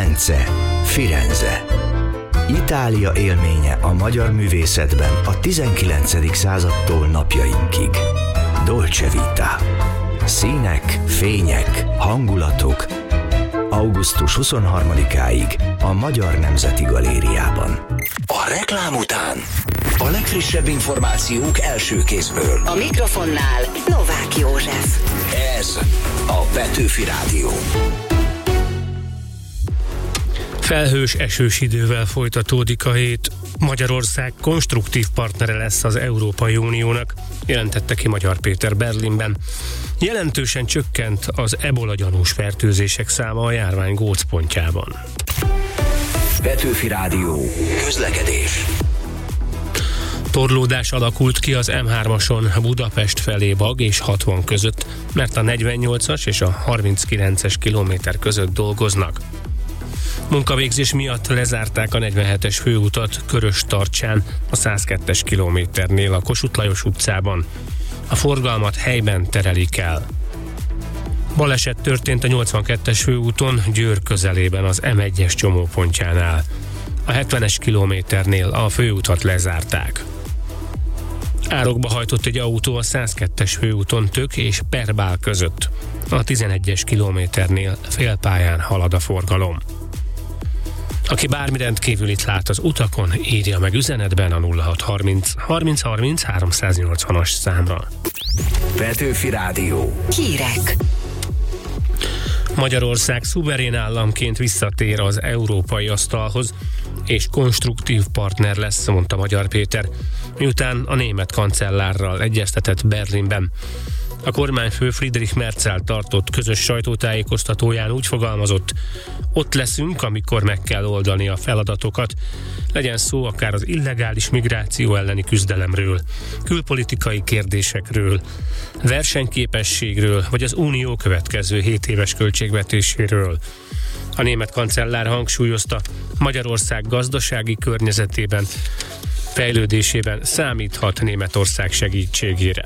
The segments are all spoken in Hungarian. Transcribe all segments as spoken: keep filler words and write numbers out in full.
Velence, Firenze. Itália élménye a magyar művészetben a tizenkilencedik századtól napjainkig. Dolce Vita. Színek, fények, hangulatok. augusztus huszonharmadikáig a Magyar Nemzeti Galériában. A reklám után a legfrissebb információk első kézből. A mikrofonnál Novák József. Ez a Petőfi Rádió. Felhős, esős idővel folytatódik a hét. Magyarország konstruktív partnere lesz az Európai Uniónak, jelentette ki Magyar Péter Berlinben. Jelentősen csökkent az ebola gyanús fertőzések száma a járvány gócpontjában. Petőfi Rádió. Közlekedés. Torlódás alakult ki az M hármason Budapest felé Bag és hatvan között, mert a negyvennyolcas és a harminckilences kilométer között dolgoznak. Munkavégzés miatt lezárták a negyvenhetes főutat Körös-Tartsán, a százkettes kilométernél a Kossuth Lajos utcában. A forgalmat helyben terelik el. Baleset történt a nyolcvankettes főúton Győr közelében az M egyes csomópontjánál. A hetvenes kilométernél a főutat lezárták. Árokba hajtott egy autó a százkettes főúton Tök és Perbál között. A tizenegyes kilométernél félpályán halad a forgalom. Aki bármi rendkívülit lát az utakon, írja meg üzenetben a nulla hat harminc harminc harminc háromszáznyolcvanas számra. Petőfi Rádió. Hírek. Magyarország szuverén államként visszatér az európai asztalhoz, és konstruktív partner lesz, mondta Magyar Péter, miután a német kancellárral egyeztetett Berlinben. A kormányfő Friedrich Merzel tartott közös sajtótájékoztatóján úgy fogalmazott: ott leszünk, amikor meg kell oldani a feladatokat, legyen szó akár az illegális migráció elleni küzdelemről, külpolitikai kérdésekről, versenyképességről, vagy az unió következő hét éves költségvetéséről. A német kancellár hangsúlyozta, Magyarország gazdasági környezetében, fejlődésében számíthat Németország segítségére.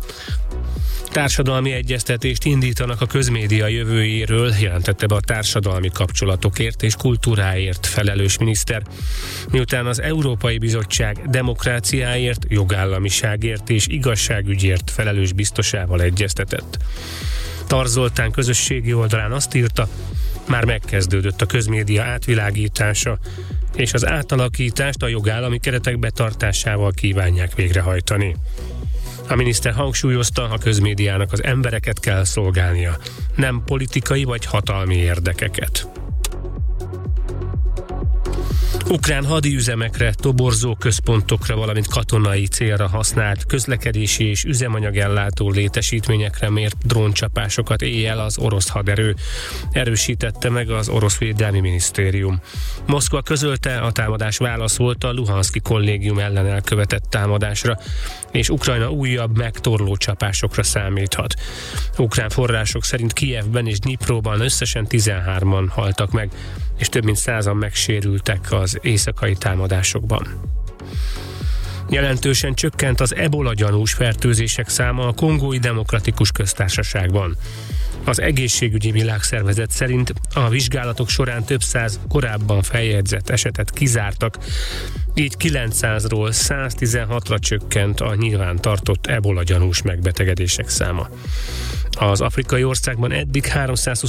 Társadalmi egyeztetést indítanak a közmédia jövőjéről, jelentette be a társadalmi kapcsolatokért és kultúráért felelős miniszter, miután az Európai Bizottság demokráciáért, jogállamiságért és igazságügyért felelős biztosával egyeztetett. Tarz Zoltán közösségi oldalán azt írta, már megkezdődött a közmédia átvilágítása, és az átalakítást a jogállami keretek betartásával kívánják végrehajtani. A miniszter hangsúlyozta, a közmédiának az embereket kell szolgálnia, nem politikai vagy hatalmi érdekeket. Ukrán hadiüzemekre, toborzó központokra, valamint katonai célra használt közlekedési és üzemanyagellátó létesítményekre mért dróncsapásokat éjjel az orosz haderő, erősítette meg az orosz védelmi minisztérium. Moszkva közölte, a támadás válasz volt a Luhanszki kollégium ellen elkövetett támadásra, és Ukrajna újabb megtorló csapásokra számíthat. Ukrán források szerint Kijevben és Dnipróban összesen tizenhárman haltak meg, és több mint százan megsérültek az éjszakai támadásokban. Jelentősen csökkent az ebola gyanús fertőzések száma a Kongói Demokratikus Köztársaságban. Az Egészségügyi Világszervezet szerint a vizsgálatok során több száz korábban feljegyzett esetet kizártak, így kilencszázról száztizenhatra csökkent a nyilván tartott ebola gyanús megbetegedések száma. Az afrikai országban eddig háromszázhuszonkettő